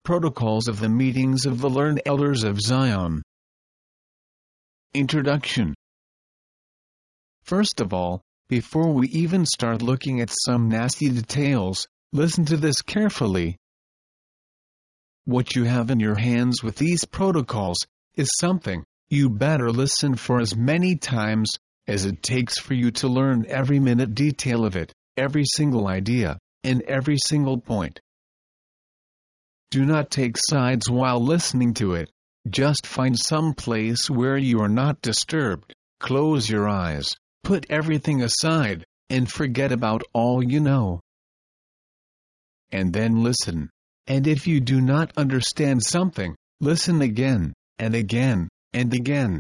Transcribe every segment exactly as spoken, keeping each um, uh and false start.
protocols of the meetings of the learned elders of Zion. Introduction. First of all, before we even start looking at some nasty details, listen to this carefully. What you have in your hands with these protocols is something you better listen for as many times as it takes for you to learn every minute detail of it, every single idea, and every single point. Do not take sides while listening to it. Just find some place where you are not disturbed, close your eyes, put everything aside, and forget about all you know. And then listen. And if you do not understand something, listen again, and again, and again.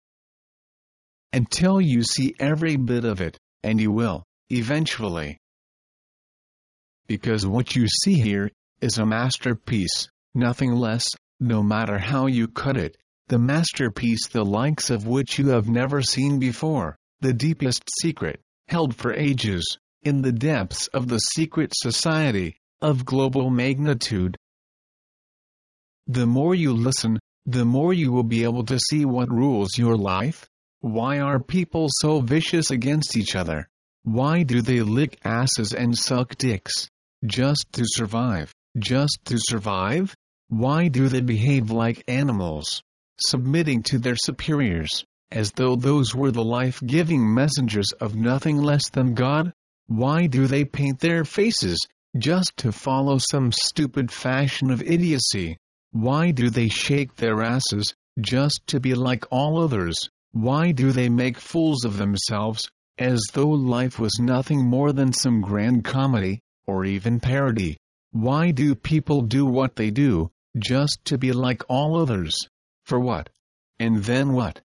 Until you see every bit of it, and you will, eventually. Because what you see here is a masterpiece, nothing less, no matter how you cut it, the masterpiece the likes of which you have never seen before, the deepest secret, held for ages, in the depths of the secret society, of global magnitude. The more you listen, the more you will be able to see what rules your life. Why are people so vicious against each other? Why do they lick asses and suck dicks? Just to survive. Just to survive? Why do they behave like animals, submitting to their superiors, as though those were the life-giving messengers of nothing less than God? Why do they paint their faces, just to follow some stupid fashion of idiocy? Why do they shake their asses, just to be like all others? Why do they make fools of themselves, as though life was nothing more than some grand comedy, or even parody? Why do people do what they do, just to be like all others? For what? And then what?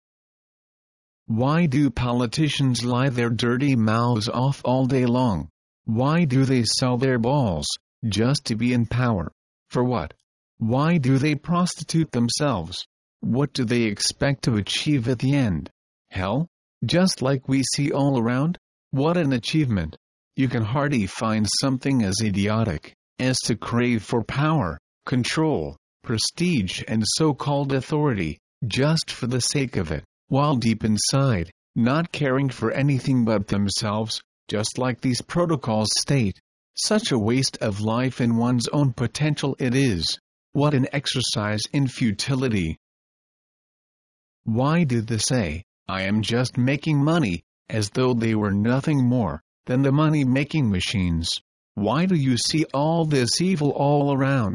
Why do politicians lie their dirty mouths off all day long? Why do they sell their balls, just to be in power? For what? Why do they prostitute themselves? What do they expect to achieve at the end? Hell? Just like we see all around? What an achievement! You can hardly find something as idiotic as to crave for power, control, prestige and so-called authority, just for the sake of it, while deep inside, not caring for anything but themselves, just like these protocols state. Such a waste of life in one's own potential it is. What an exercise in futility. Why do they say, I am just making money, as though they were nothing more than the money-making machines? Why do you see all this evil all around?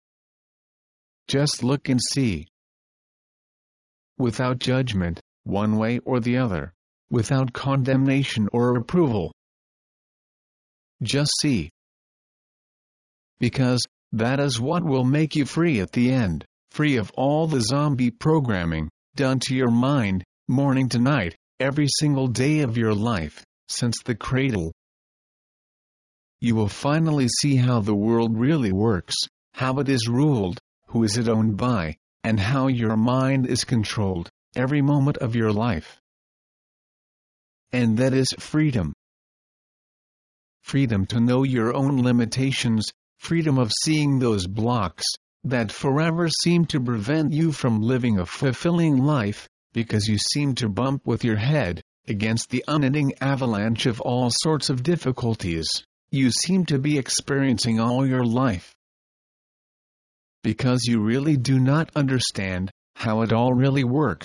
Just look and see. Without judgment, one way or the other. Without condemnation or approval. Just see. Because that is what will make you free at the end, free of all the zombie programming, done to your mind, morning to night, every single day of your life, since the cradle. You will finally see how the world really works, how it is ruled, who is it owned by, and how your mind is controlled, every moment of your life. And that is freedom. Freedom to know your own limitations, freedom of seeing those blocks that forever seem to prevent you from living a fulfilling life, because you seem to bump with your head against the unending avalanche of all sorts of difficulties you seem to be experiencing all your life. Because you really do not understand how it all really works.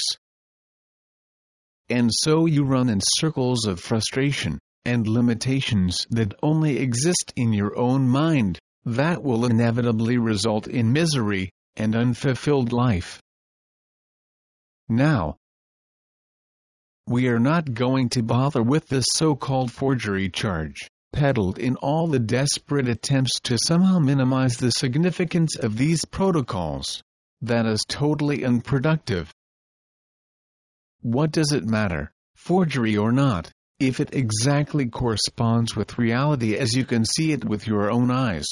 And so you run in circles of frustration and limitations that only exist in your own mind, that will inevitably result in misery and unfulfilled life. Now, we are not going to bother with this so-called forgery charge, peddled in all the desperate attempts to somehow minimize the significance of these protocols. That is totally unproductive. What does it matter, forgery or not, if it exactly corresponds with reality as you can see it with your own eyes?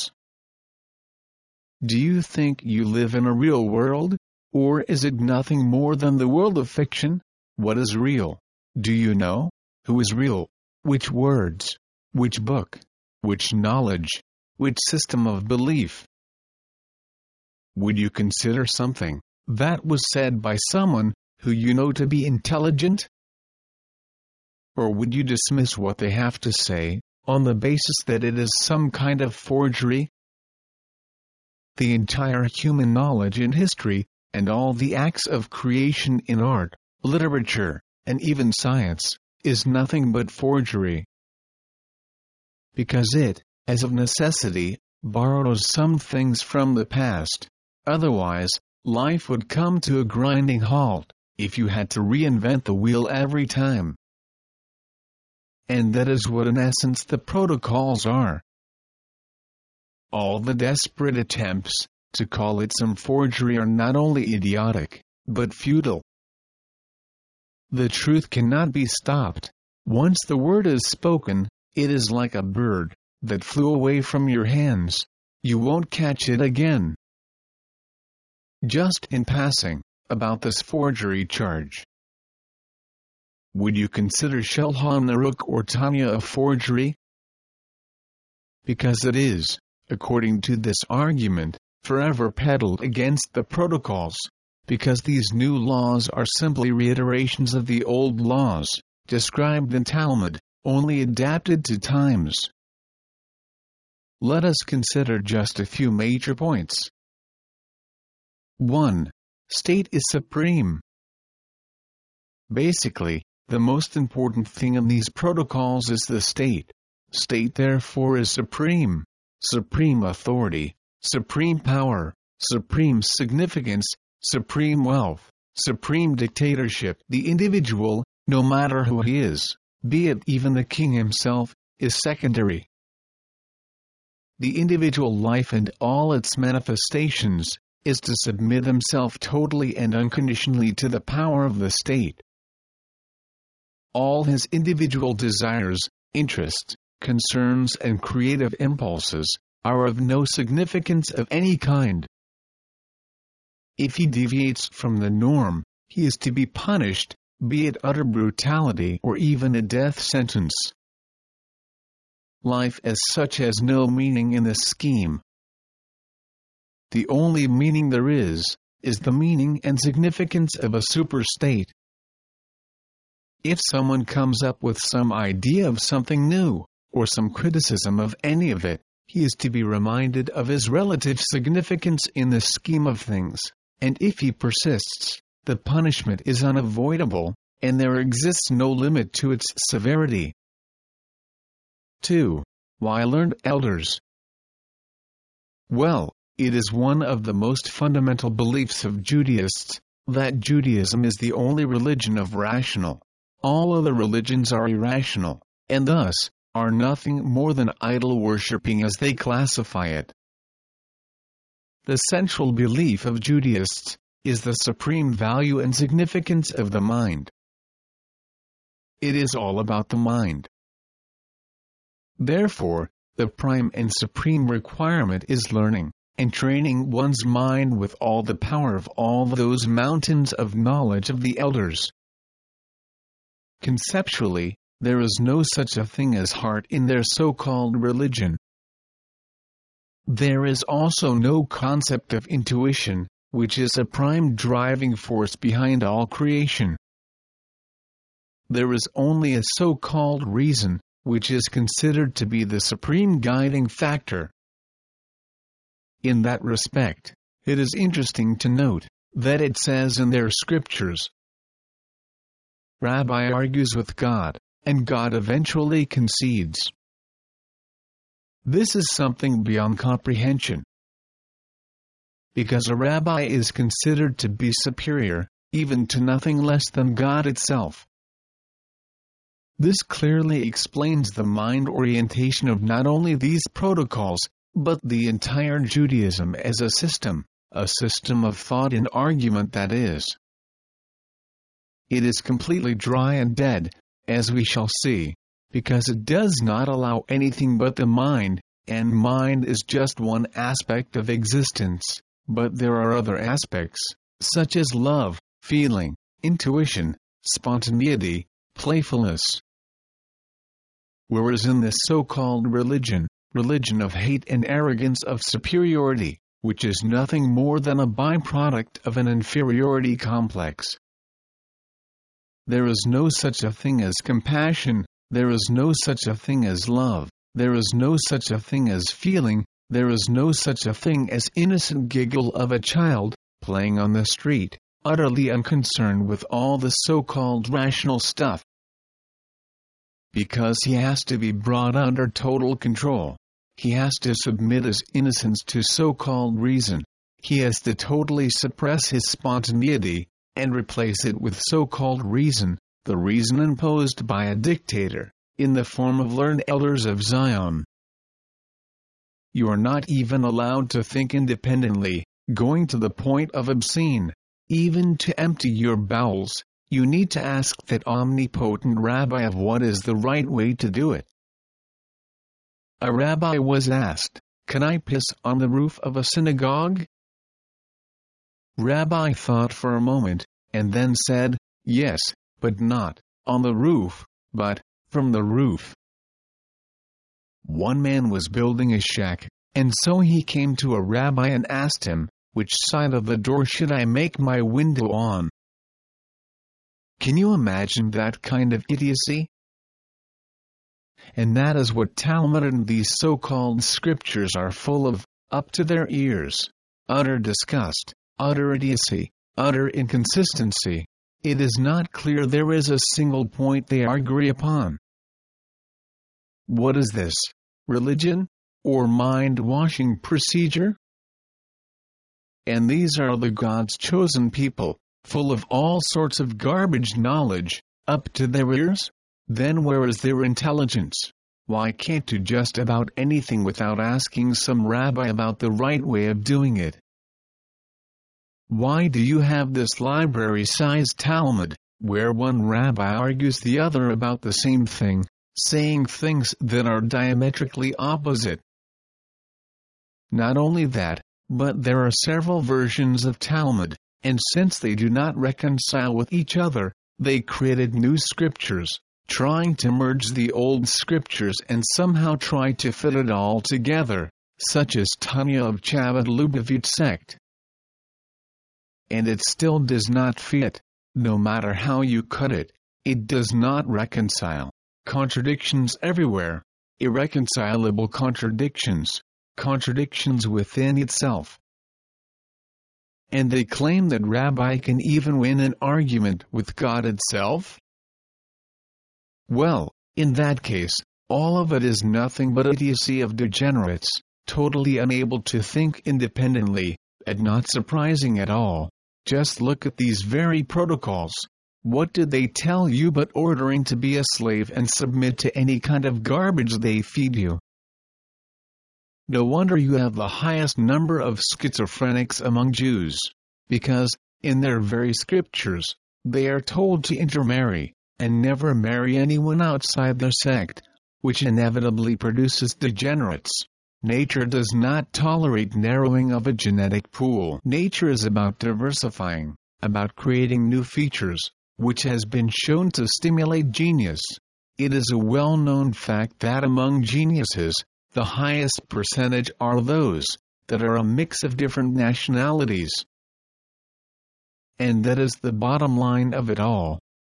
Do you think you live in a real world, or is it nothing more than the world of fiction? What is real? Do you know? Who is real? Which words? Which book? Which knowledge? Which system of belief? Would you consider something that was said by someone who you know to be intelligent? Or would you dismiss what they have to say on the basis that it is some kind of forgery? The entire human knowledge in history, and all the acts of creation in art, literature, and even science, is nothing but forgery. Because it, as of necessity, borrows some things from the past. Otherwise, life would come to a grinding halt, if you had to reinvent the wheel every time. And that is what in essence the protocols are. All the desperate attempts to call it some forgery are not only idiotic, but futile. The truth cannot be stopped. Once the word is spoken, it is like a bird that flew away from your hands. You won't catch it again. Just in passing, about this forgery charge. Would you consider Shulchan Aruch or Tanya a forgery? Because it is, according to this argument, forever peddled against the protocols, because these new laws are simply reiterations of the old laws, described in Talmud, only adapted to times. Let us consider just a few major points. one. State is supreme. Basically, the most important thing in these protocols is the state. State therefore is supreme. Supreme authority, supreme power, supreme significance, supreme wealth, supreme dictatorship. The individual, no matter who he is, be it even the king himself, is secondary. The individual life and all its manifestations is to submit himself totally and unconditionally to the power of the state. All his individual desires, interests, concerns and creative impulses are of no significance of any kind. If he deviates from the norm, he is to be punished, be it utter brutality or even a death sentence. Life as such has no meaning in this scheme. The only meaning there is, is the meaning and significance of a superstate. If someone comes up with some idea of something new, or some criticism of any of it, he is to be reminded of his relative significance in the scheme of things, and if he persists, the punishment is unavoidable, and there exists no limit to its severity. two. Why learned elders? Well, it is one of the most fundamental beliefs of Judaists, that Judaism is the only religion of rational. All other religions are irrational, and thus, are nothing more than idol worshipping as they classify it. The central belief of Judaists is the supreme value and significance of the mind. It is all about the mind. Therefore, the prime and supreme requirement is learning, and training one's mind with all the power of all those mountains of knowledge of the elders. Conceptually, there is no such a thing as heart in their so-called religion. There is also no concept of intuition, which is a prime driving force behind all creation. There is only a so-called reason, which is considered to be the supreme guiding factor. In that respect, it is interesting to note that it says in their scriptures, Rabbi argues with God, and God eventually concedes. This is something beyond comprehension. Because a rabbi is considered to be superior, even to nothing less than God itself. This clearly explains the mind orientation of not only these protocols, but the entire Judaism as a system, a system of thought and argument that is. It is completely dry and dead, as we shall see, because it does not allow anything but the mind, and mind is just one aspect of existence, but there are other aspects, such as love, feeling, intuition, spontaneity, playfulness. Whereas in this so-called religion, religion of hate and arrogance of superiority, which is nothing more than a byproduct of an inferiority complex. There is no such a thing as compassion, there is no such a thing as love, there is no such a thing as feeling, there is no such a thing as innocent giggle of a child, playing on the street, utterly unconcerned with all the so-called rational stuff. Because he has to be brought under total control. He has to submit his innocence to so-called reason. He has to totally suppress his spontaneity, and replace it with so-called reason, the reason imposed by a dictator, in the form of learned elders of Zion. You are not even allowed to think independently, going to the point of obscene. Even to empty your bowels, you need to ask that omnipotent rabbi of what is the right way to do it. A rabbi was asked, "Can I piss on the roof of a synagogue?" Rabbi thought for a moment, and then said, "Yes, but not on the roof, but from the roof." One man was building a shack, and so he came to a rabbi and asked him, "Which side of the door should I make my window on?" Can you imagine that kind of idiocy? And that is what Talmud and these so-called scriptures are full of, up to their ears. Utter disgust, utter idiocy, utter inconsistency. It is not clear there is a single point they agree upon. What is this? Religion? Or mind-washing procedure? And these are the God's chosen people, full of all sorts of garbage knowledge, up to their ears? Then where is their intelligence? Why can't do just about anything without asking some rabbi about the right way of doing it? Why do you have this library-sized Talmud, where one rabbi argues the other about the same thing, saying things that are diametrically opposite? Not only that, but there are several versions of Talmud, and since they do not reconcile with each other, they created new scriptures, trying to merge the old scriptures and somehow try to fit it all together, such as Tanya of Chabad Lubavitch sect. And it still does not fit, no matter how you cut it, it does not reconcile. Contradictions everywhere, irreconcilable contradictions, contradictions within itself. And they claim that Rabbi can even win an argument with God itself? Well, in that case, all of it is nothing but idiocy of degenerates, totally unable to think independently, and not surprising at all. Just look at these very protocols. What did they tell you but ordering to be a slave and submit to any kind of garbage they feed you? No wonder you have the highest number of schizophrenics among Jews, because, in their very scriptures, they are told to intermarry, and never marry anyone outside their sect, which inevitably produces degenerates. Nature does not tolerate narrowing of a genetic pool. Nature is about diversifying, about creating new features, which has been shown to stimulate genius. It is a well-known fact that among geniuses, the highest percentage are those that are a mix of different nationalities. And that is the bottom line of it all.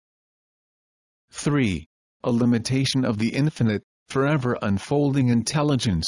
three. A limitation of the infinite, forever unfolding intelligence.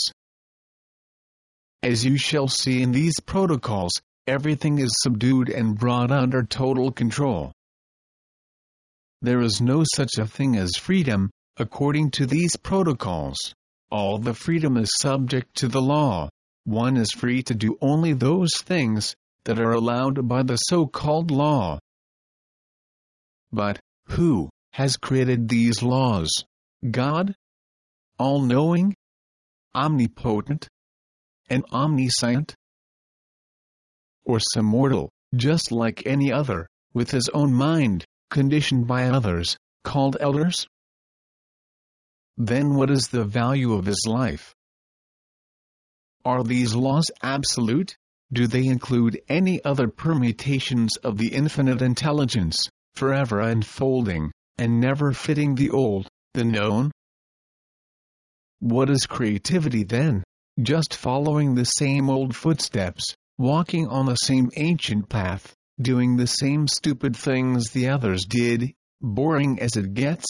As you shall see in these protocols, everything is subdued and brought under total control. There is no such a thing as freedom, according to these protocols. All the freedom is subject to the law. One is free to do only those things that are allowed by the so-called law. But who has created these laws? God? All-knowing? Omnipotent? And omniscient? Or some mortal, just like any other, with his own mind, conditioned by others, called elders? Then what is the value of his life? Are these laws absolute? Do they include any other permutations of the infinite intelligence, forever unfolding, and never fitting the old, the known? What is creativity then? just following the same old footsteps, walking on the same ancient path, doing the same stupid things the others did, boring as it gets?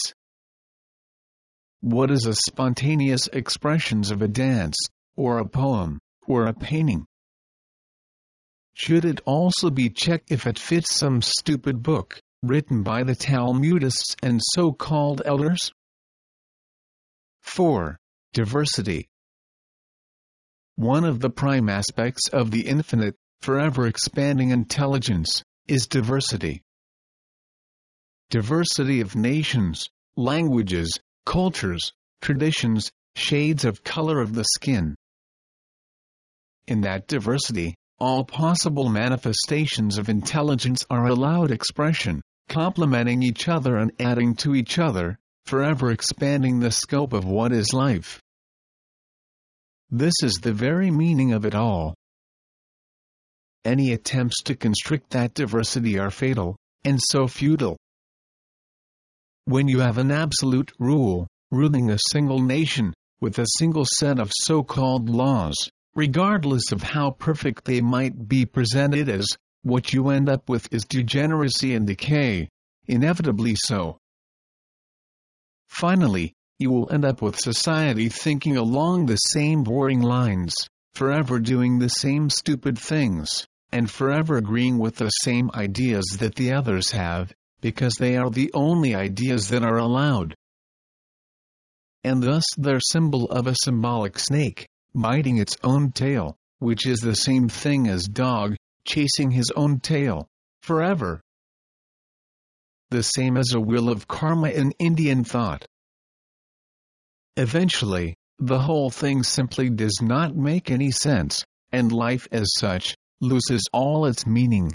What is a spontaneous expressions of a dance, or a poem, or a painting? Should it also be checked if it fits some stupid book, written by the Talmudists and so-called elders? four. Diversity. One of the prime aspects of the infinite, forever expanding intelligence, is diversity. Diversity of nations, languages, cultures, traditions, shades of color of the skin. In that diversity, all possible manifestations of intelligence are allowed expression, complementing each other and adding to each other, forever expanding the scope of what is life. This is the very meaning of it all. Any attempts to constrict that diversity are fatal, and so futile. When you have an absolute rule, ruling a single nation, with a single set of so-called laws, regardless of how perfect they might be presented as, what you end up with is degeneracy and decay, inevitably so. Finally, you will end up with society thinking along the same boring lines, forever doing the same stupid things, and forever agreeing with the same ideas that the others have, because they are the only ideas that are allowed. And thus their symbol of a symbolic snake, biting its own tail, which is the same thing as dog, chasing his own tail, forever. The same as a wheel of karma in Indian thought. Eventually, the whole thing simply does not make any sense, and life as such, loses all its meaning.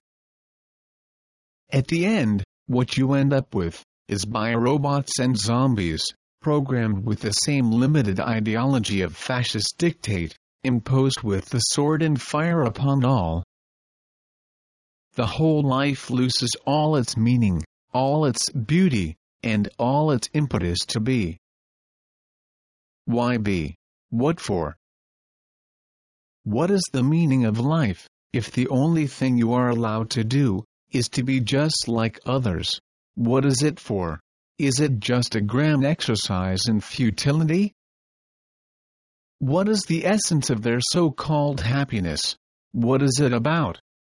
At the end, what you end up with, is bio-robots and zombies, programmed with the same limited ideology of fascist dictate, imposed with the sword and fire upon all. The whole life loses all its meaning, all its beauty, and all its impetus to be. Why be? What for? What is the meaning of life, if the only thing you are allowed to do, is to be just like others? What is it for? Is it just a grand exercise in futility? What is the essence of their so-called happiness? What is it about?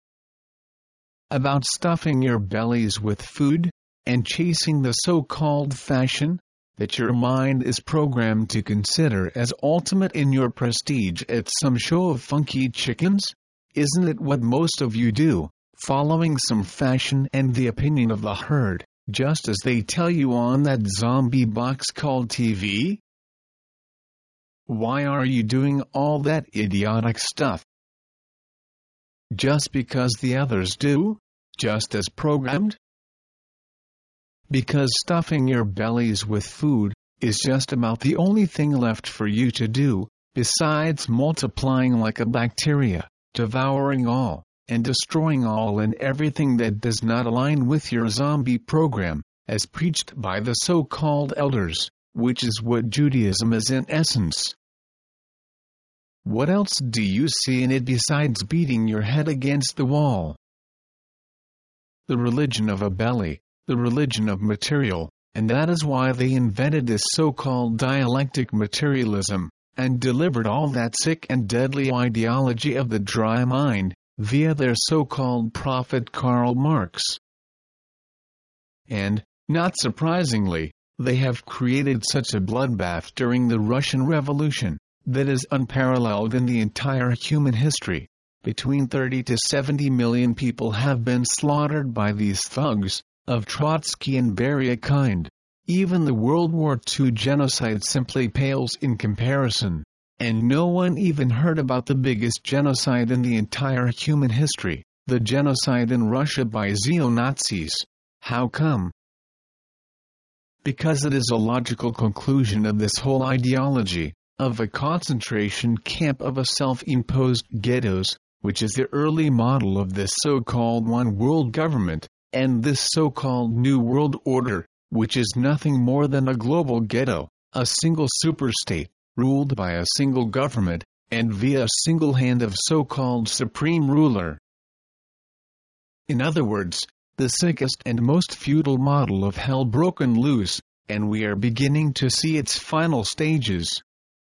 About stuffing your bellies with food, and chasing the so-called fashion, that your mind is programmed to consider as ultimate in your prestige at some show of funky chickens? Isn't it what most of you do, following some fashion and the opinion of the herd, just as they tell you on that zombie box called T V? Why are you doing all that idiotic stuff? Just because the others do? Just as programmed? Because stuffing your bellies with food is just about the only thing left for you to do, besides multiplying like a bacteria, devouring all, and destroying all and everything that does not align with your zombie program, as preached by the so-called elders, which is what Judaism is in essence. What else do you see in it besides beating your head against the wall? The religion of a belly, the religion of material, and that is why they invented this so-called dialectic materialism, and delivered all that sick and deadly ideology of the dry mind, via their so-called prophet Karl Marx. And, not surprisingly, they have created such a bloodbath during the Russian Revolution, that is unparalleled in the entire human history. Between thirty to seventy million people have been slaughtered by these thugs, of Trotsky and Beria kind. Even the World War Two genocide simply pales in comparison, and no one even heard about the biggest genocide in the entire human history, the genocide in Russia by Xenonazis. How come? Because it is a logical conclusion of this whole ideology, of a concentration camp of a self-imposed ghettos, which is the early model of this so-called one world government, and this so-called New World Order, which is nothing more than a global ghetto, a single superstate, ruled by a single government, and via a single hand of so-called supreme ruler. In other words, the sickest and most feudal model of hell broken loose, and we are beginning to see its final stages.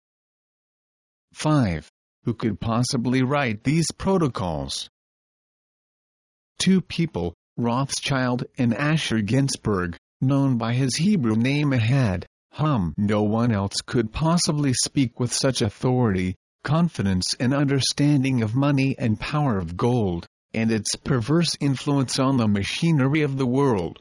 five. Who could possibly write these protocols? Two people, Rothschild and Asher Ginsburg, known by his Hebrew name Ahad, Hum. No one else could possibly speak with such authority, confidence and understanding of money and power of gold, and its perverse influence on the machinery of the world.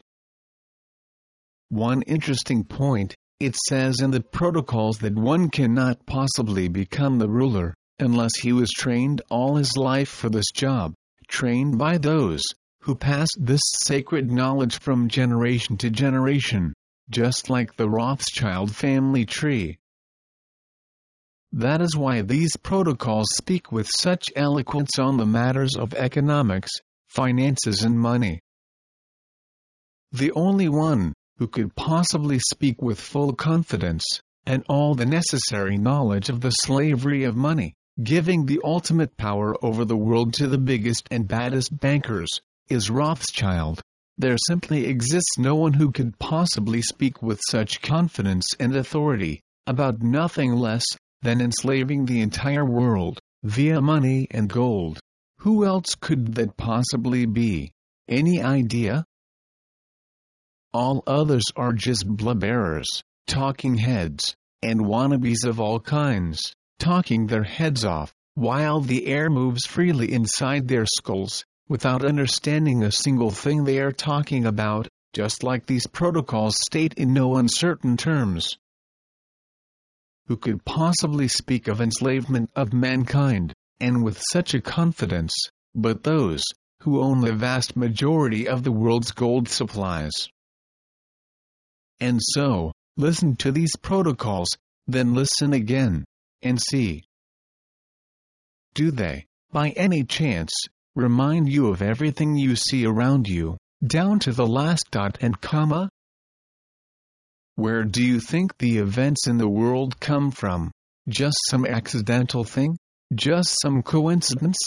One interesting point, it says in the protocols that one cannot possibly become the ruler, unless he was trained all his life for this job, trained by those who passed this sacred knowledge from generation to generation, just like the Rothschild family tree. That is why these protocols speak with such eloquence on the matters of economics, finances and money. The only one who could possibly speak with full confidence, and all the necessary knowledge of the slavery of money, giving the ultimate power over the world to the biggest and baddest bankers, is Rothschild. There simply exists no one who could possibly speak with such confidence and authority about nothing less than enslaving the entire world via money and gold. Who else could that possibly be? Any idea? All others are just blubberers, talking heads, and wannabes of all kinds, talking their heads off, while the air moves freely inside their skulls, without understanding a single thing they are talking about, just like these protocols state in no uncertain terms. Who could possibly speak of enslavement of mankind, and with such a confidence, but those who own the vast majority of the world's gold supplies? And so, listen to these protocols, then listen again, and see. Do they, by any chance, remind you of everything you see around you, down to the last dot and comma? Where do you think the events in the world come from? Just some accidental thing? Just some coincidence?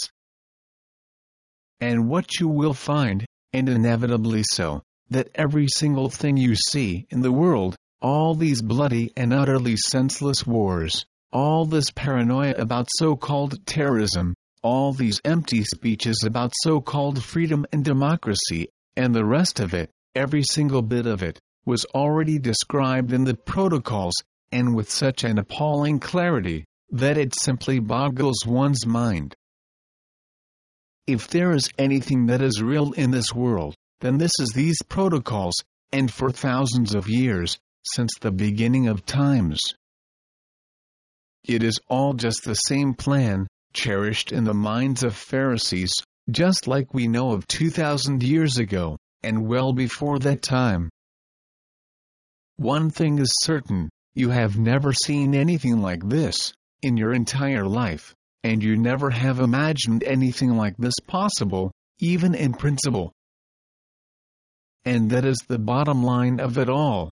And what you will find, and inevitably so, that every single thing you see in the world, all these bloody and utterly senseless wars, all this paranoia about so-called terrorism, all these empty speeches about so-called freedom and democracy, and the rest of it, every single bit of it, was already described in the protocols, and with such an appalling clarity, that it simply boggles one's mind. If there is anything that is real in this world, then this is these protocols, and for thousands of years, since the beginning of times. It is all just the same plan, cherished in the minds of Pharisees, just like we know of two thousand years ago, and well before that time. One thing is certain, you have never seen anything like this, in your entire life, and you never have imagined anything like this possible, even in principle. And that is the bottom line of it all.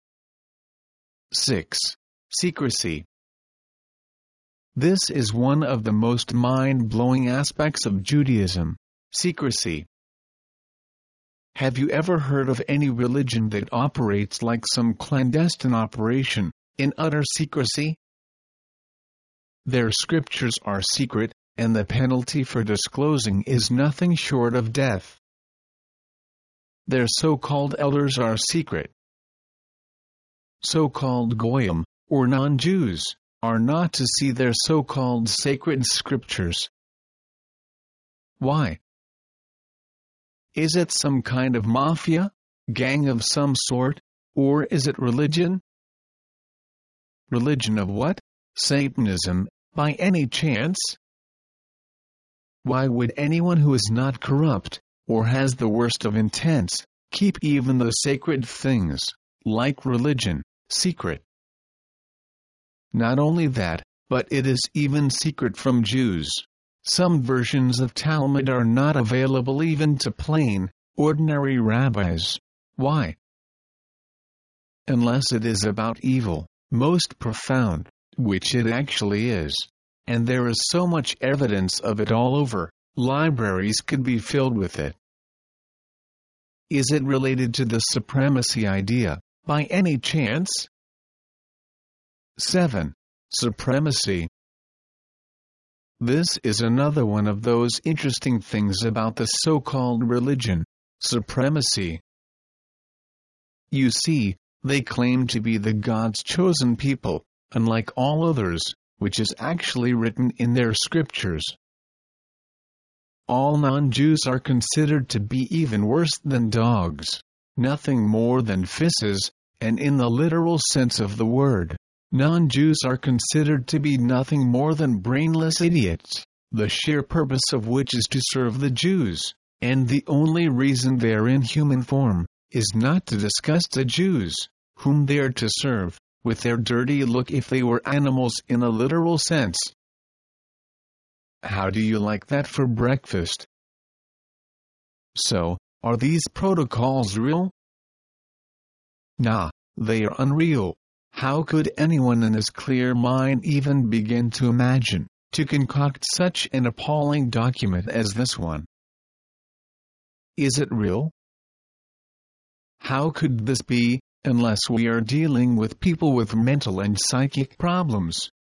six. Secrecy. This is one of the most mind-blowing aspects of Judaism, secrecy. Have you ever heard of any religion that operates like some clandestine operation, in utter secrecy? Their scriptures are secret, and the penalty for disclosing is nothing short of death. Their so-called elders are secret. So-called Goyim, or non-Jews, are not to see their so-called sacred scriptures. Why? Is it some kind of mafia, gang of some sort, or is it religion? Religion of what? Satanism, by any chance? Why would anyone who is not corrupt, or has the worst of intents, keep even the sacred things, like religion, secret? Not only that, but it is even secret from Jews. Some versions of Talmud are not available even to plain, ordinary rabbis. Why? Unless it is about evil, most profound, which it actually is. and there is so much evidence of it all over, libraries could be filled with it. Is it related to the supremacy idea, by any chance? seven. Supremacy. This is another one of those interesting things about the so-called religion, supremacy. You see, they claim to be the God's chosen people, unlike all others, which is actually written in their scriptures. All non-Jews are considered to be even worse than dogs, nothing more than fishes, and in the literal sense of the word, non-Jews are considered to be nothing more than brainless idiots, the sheer purpose of which is to serve the Jews, and the only reason they are in human form, is not to disgust the Jews, whom they are to serve, with their dirty look if they were animals in a literal sense. How do you like that for breakfast? So, are these protocols real? Nah, they are unreal. How could anyone in his clear mind even begin to imagine, to concoct such an appalling document as this one? Is it real? How could this be, unless we are dealing with people with mental and psychic problems?